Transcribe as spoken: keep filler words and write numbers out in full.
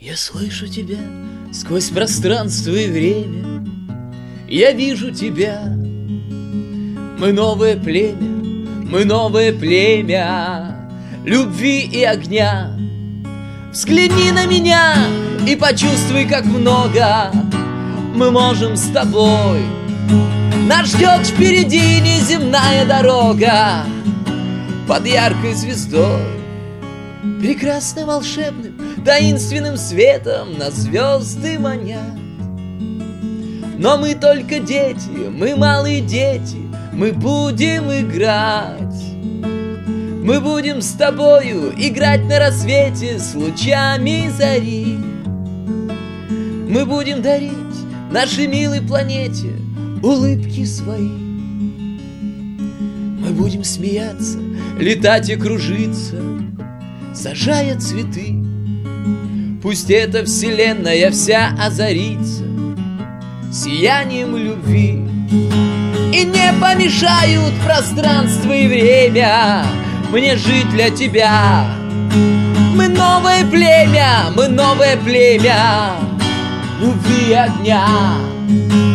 Я слышу тебя сквозь пространство и время, я вижу тебя. Мы новое племя, мы новое племя любви и огня. Взгляни на меня и почувствуй, как много мы можем с тобой. Нас ждет впереди неземная дорога под яркой звездой, прекрасным, волшебным, таинственным светом нас звезды манят. Но мы только дети, мы малые дети, мы будем играть. Мы будем с тобою играть на рассвете с лучами зари. Мы будем дарить нашей милой планете улыбки свои. Мы будем смеяться, летать и кружиться, сажая цветы. Пусть эта вселенная вся озарится сиянием любви. И не помешают пространство и время мне жить для тебя. Мы новое племя, мы новое племя любви и огня.